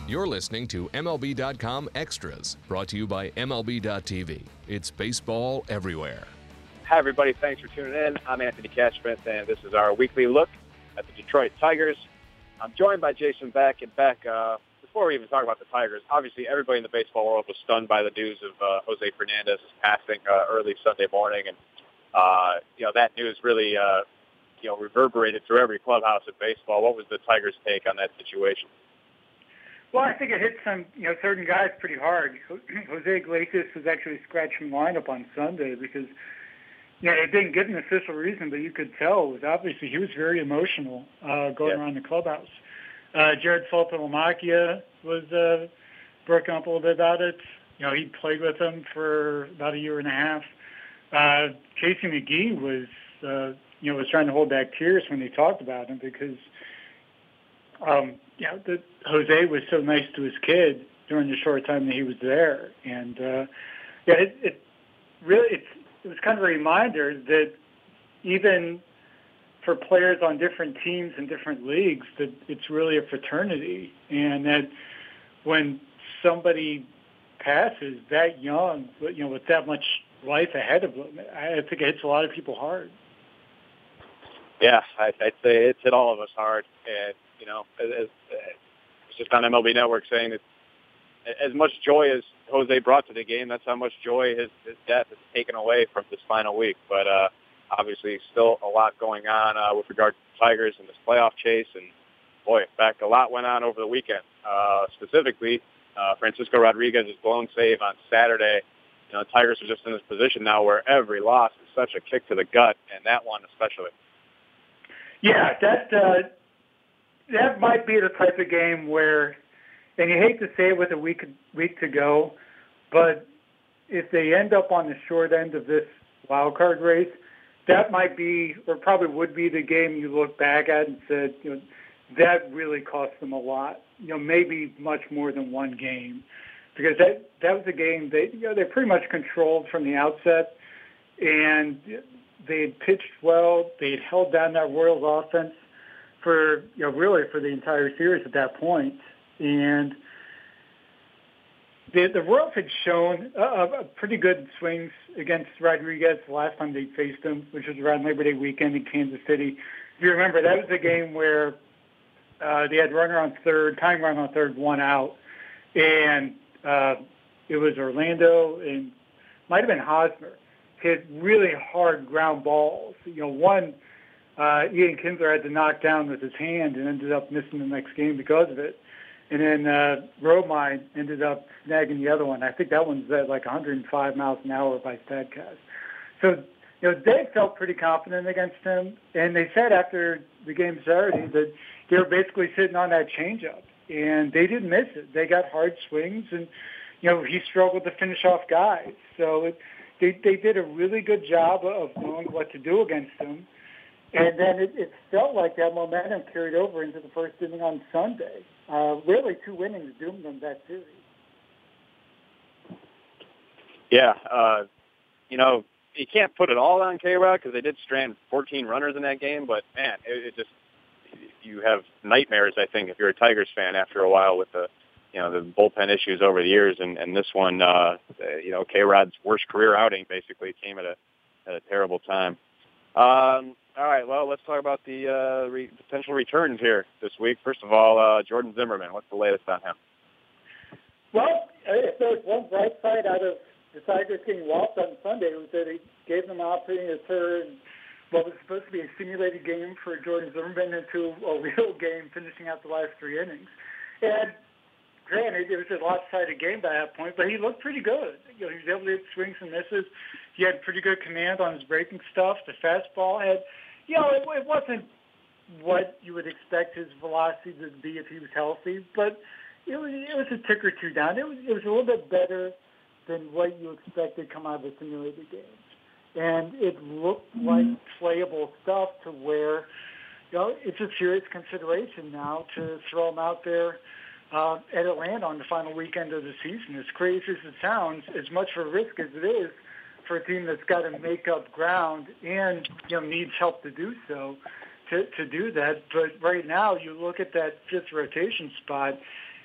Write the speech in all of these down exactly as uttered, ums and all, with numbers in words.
You're listening to M L B dot com Extras, brought to you by M L B dot T V. It's baseball everywhere. Hi, everybody. Thanks for tuning in. I'm Anthony Cashman, and this is our weekly look at the Detroit Tigers. I'm joined by Jason Beck. And Beck, uh, before we even talk about the Tigers, obviously everybody in the baseball world was stunned by the news of uh, Jose Fernandez passing uh, early Sunday morning. And, uh, you know, that news really, uh, you know, reverberated through every clubhouse in baseball. What was the Tigers' take on that situation? Well, I think it hit some, you know, certain guys pretty hard. Jose Iglesias was actually scratched from lineup on Sunday because, you know, it didn't give an official reason, but you could tell it was obviously he was very emotional uh, going yeah. around the clubhouse. Uh, Jared Saltalamacchia was uh, broken up a little bit about it. You know, he played with him for about a year and a half. Uh, Casey McGee was, uh, you know, was trying to hold back tears when they talked about him because, um, you know, the, Jose was so nice to his kid during the short time that he was there. And, uh, yeah, it, it really, it's, it was kind of a reminder that even for players on different teams and different leagues, that it's really a fraternity. And that when somebody passes that young, you know, with that much life ahead of them, I think it hits a lot of people hard. Yeah, I, I'd say it's hit all of us hard. And, you know, as, it's just on M L B Network saying that as much joy as Jose brought to the game, that's how much joy his, his death has taken away from this final week. But uh, obviously still a lot going on uh, with regard to the Tigers and this playoff chase. And, boy, in fact, a lot went on over the weekend. Uh, specifically, uh, Francisco Rodriguez's blown save on Saturday. You know, the Tigers are just in this position now where every loss is such a kick to the gut, and that one especially. Yeah, that uh, that might be the type of game where, and you hate to say it with a week week to go, but if they end up on the short end of this wild card race, that might be, or probably would be, the game you look back at and said, you know, that really cost them a lot. You know, maybe much more than one game, because that that was a game they you know they pretty much controlled from the outset, and they had pitched well. They had held down that Royals offense for, you know, really for the entire series at that point. And the, the Royals had shown a, a pretty good swings against Rodriguez the last time they faced him, which was around Labor Day weekend in Kansas City. If you remember, that was a game where uh, they had runner on third, tying run on third, one out. And uh, it was Orlando and might have been Hosmer hit really hard ground balls. You know, one, uh, Ian Kinsler had to knock down with his hand and ended up missing the next game because of it. And then uh, Romine ended up snagging the other one. I think that one's at like one hundred five miles an hour by Statcast. So, you know, they felt pretty confident against him. And they said after the game Saturday that they were basically sitting on that changeup. And they didn't miss it. They got hard swings. And, you know, he struggled to finish off guys. So it, They, they did a really good job of knowing what to do against them. And then it, it felt like that momentum carried over into the first inning on Sunday. Uh, really, two innings doomed them that series. Yeah, uh, you know, you can't put it all on K-Rod because they did strand fourteen runners in that game. But, man, it, it just you have nightmares, I think, if you're a Tigers fan after a while with the you know, the bullpen issues over the years, and, and this one, uh, you know, K-Rod's worst career outing basically came at a, at a terrible time. Um, all right, well, let's talk about the uh, re- potential returns here this week. First of all, uh, Jordan Zimmermann, what's the latest on him? Well, if there's one bright side out of the Tigers getting walked on Sunday, it was that it gave them an opportunity to turn what was supposed to be a simulated game for Jordan Zimmermann into a real game, finishing out the last three innings. And granted, it was a lopsided game by that point, but he looked pretty good. You know, he was able to hit swings and misses. He had pretty good command on his breaking stuff. The fastball had, you know, it, it wasn't what you would expect his velocity to be if he was healthy, but it was, it was a tick or two down. It was, it was a little bit better than what you expected come out of the simulated games. And it looked like playable stuff to where, you know, it's a serious consideration now to throw him out there Uh, at Atlanta on the final weekend of the season. As crazy as it sounds, as much of a risk as it is for a team that's got to make up ground and, you know, needs help to do so, to, to do that. But right now, you look at that fifth rotation spot,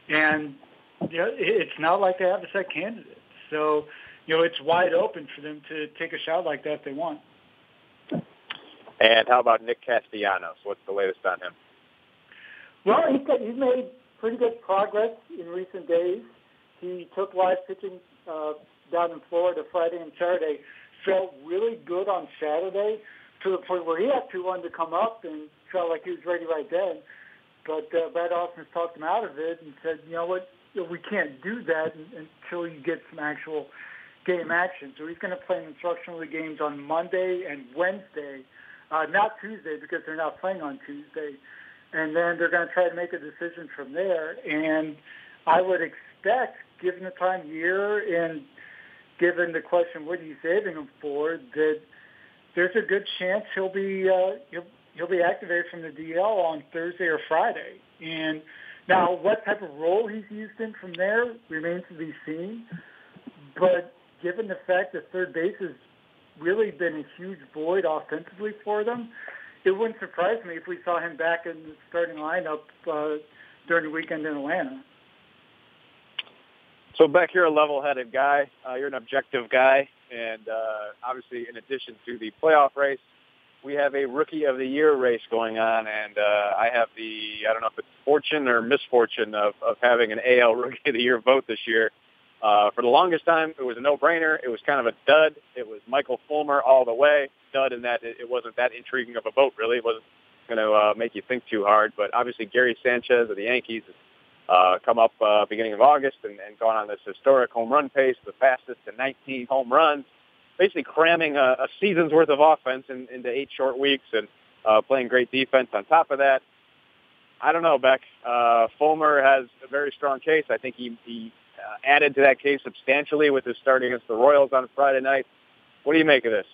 And you know, it's not like they have a set candidate. So, you know, it's wide open for them to take a shot like that if they want. And how about Nick Castellanos? What's the latest on him? Well, he's, got, he's made pretty good progress in recent days. He took live pitching uh, down in Florida Friday and Saturday, felt really good on Saturday to the point where he had two one to come up and felt like he was ready right then. But uh, Brad Ausmus talked him out of it and said, you know what, you know, we can't do that until you get some actual game action. So he's going to play in instructional games on Monday and Wednesday, uh, not Tuesday because they're not playing on Tuesday. And then they're going to try to make a decision from there. And I would expect, given the time of year and given the question, what are you saving him for, that there's a good chance he'll be uh, he'll, he'll be activated from the D L on Thursday or Friday. And now what type of role he's used in from there remains to be seen. But given the fact that third base has really been a huge void offensively for them, it wouldn't surprise me if we saw him back in the starting lineup uh, during the weekend in Atlanta. So, Beck, you're a level-headed guy. Uh, you're an objective guy. And uh, obviously, in addition to the playoff race, we have a Rookie of the Year race going on. And uh, I have the, I don't know if it's fortune or misfortune of, of having an A L Rookie of the Year vote this year. Uh, for the longest time, it was a no-brainer. It was kind of a dud. It was Michael Fulmer all the way. Dud in that it, it wasn't that intriguing of a vote, really. It wasn't going to uh, make you think too hard. But obviously, Gary Sanchez of the Yankees has uh, come up uh, beginning of August and, and gone on this historic home run pace, the fastest to nineteen home runs, basically cramming a, a season's worth of offense in, into eight short weeks and uh, playing great defense on top of that. I don't know, Beck. Uh, Fulmer has a very strong case. I think he, he uh, added to that case substantially with his start against the Royals on Friday night. What do you make of this?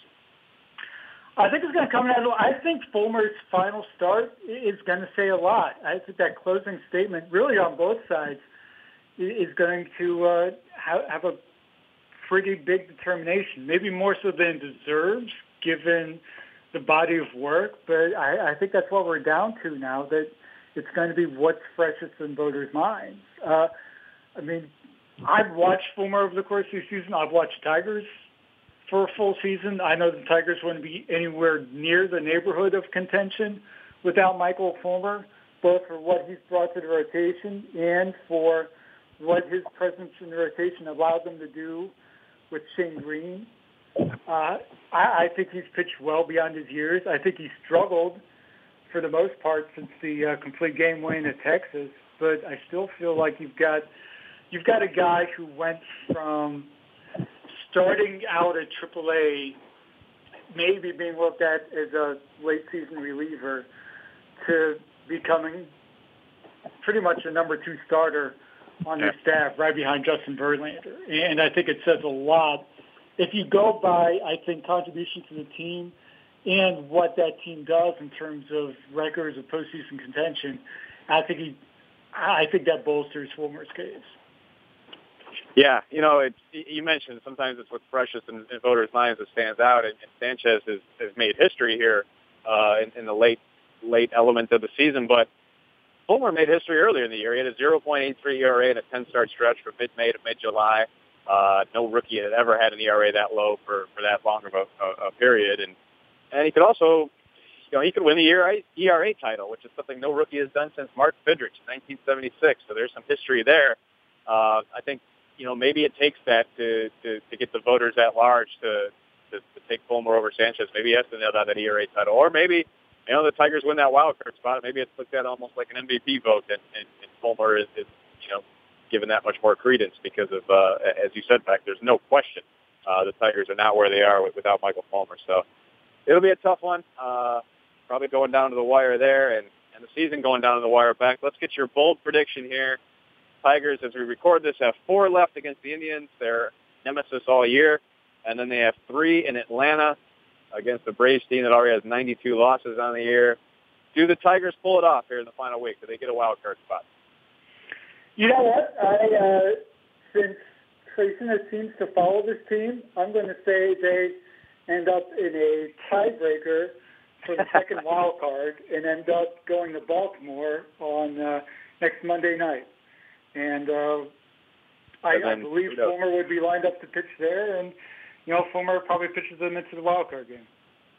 I think it's going to come out. I think Fulmer's final start is going to say a lot. I think that closing statement, really on both sides, is going to uh, have a pretty big determination, maybe more so than it deserves, given the body of work. But I, I think that's what we're down to now, that it's going to be what's freshest in voters' minds. Uh, I mean, I've watched Fulmer over the course of the season. I've watched Tigers for a full season. I know the Tigers wouldn't be anywhere near the neighborhood of contention without Michael Fulmer, both for what he's brought to the rotation and for what his presence in the rotation allowed them to do with Shane Green. Uh, I, I think he's pitched well beyond his years. I think he's struggled for the most part since the uh, complete game win at Texas, but I still feel like you've got you've got a guy who went from starting out at triple A, maybe being looked at as a late-season reliever, to becoming pretty much a number two starter on their staff right behind Justin Verlander. And I think it says a lot. If you go by, I think, contribution to the team and what that team does in terms of records of postseason contention, I think he, I think that bolsters Fulmer's case. Yeah, you know, it's, you mentioned sometimes it's what's freshest in, in voters' minds that stands out, and, and Sanchez has, has made history here uh, in, in the late late element of the season. But Fulmer made history earlier in the year. He had a zero point eight three E R A in a ten-start stretch from mid-May to mid-July. Uh, no rookie had ever had an E R A that low for, for that long of a, a, a period. And and he could also, you know, he could win the E R A title, which is something no rookie has done since Mark Fidrych in nineteen seventy-six. So there's some history there. Uh, I think, you know, maybe it takes that to, to, to get the voters at large to, to, to take Fulmer over Sanchez. Maybe he has to nail down that E R A title. Or maybe, you know, the Tigers win that wild card spot. Maybe it's looked at almost like an M V P vote, and, and, and Fulmer is, is, you know, given that much more credence because of, uh, as you said, Beck, there's no question uh, the Tigers are not where they are with, without Michael Fulmer. So it'll be a tough one, uh, probably going down to the wire there, and, and the season going down to the wire. Beck, let's get your bold prediction here. Tigers, as we record this, have four left against the Indians. They're nemesis all year. And then they have three in Atlanta against the Braves team that already has ninety-two losses on the year. Do the Tigers pull it off here in the final week? Do they get a wild card spot? You know what? I, uh, since Grayson seems to follow this team, I'm going to say they end up in a tiebreaker for the second wild card and end up going to Baltimore on uh, next Monday night. And uh, I, and then, I believe you know, Fulmer would be lined up to pitch there, and you know, Fulmer probably pitches them into the wild card game.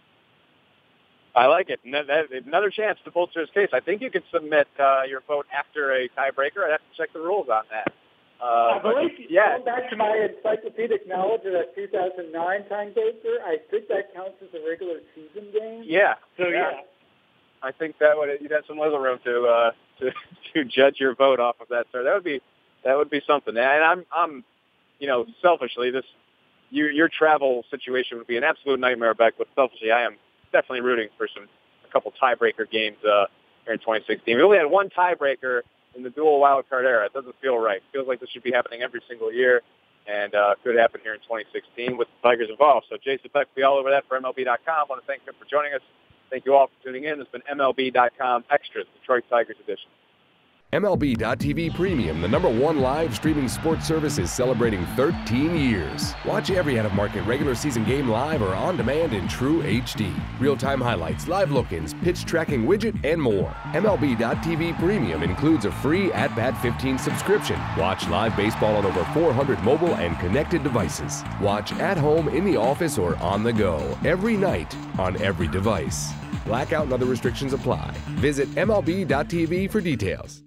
I like it. And that, that, another chance to bolster his case. I think you could submit uh, your vote after a tiebreaker. I'd have to check the rules on that. Uh, I believe, but, yeah. going back to my encyclopedic knowledge of that two thousand nine tiebreaker, I think that counts as a regular season game. Yeah. So, yeah. yeah. I think that would, you'd have some wiggle room to, uh, to, to judge your vote off of that. So that would be, that would be something. And I'm, I'm, you know, selfishly, this, your, your travel situation would be an absolute nightmare, Beck, but selfishly, I am definitely rooting for some, a couple tiebreaker games, uh, here in twenty sixteen. We only had one tiebreaker in the dual wild card era. It doesn't feel right. It feels like this should be happening every single year, and uh, could happen here in twenty sixteen with the Tigers involved. So Jason Beck will be all over that for M L B dot com. I want to thank him for joining us. Thank you all for tuning in. This has been M L B dot com Extras, Detroit Tigers edition. M L B dot T V Premium, the number one live streaming sports service, is celebrating thirteen years. Watch every out-of-market regular season game live or on demand in true H D. Real-time highlights, live look-ins, pitch tracking widget, and more. M L B dot T V Premium includes a free At Bat fifteen subscription. Watch live baseball on over four hundred mobile and connected devices. Watch at home, in the office, or on the go every night on every device. Blackout and other restrictions apply. Visit M L B dot T V for details.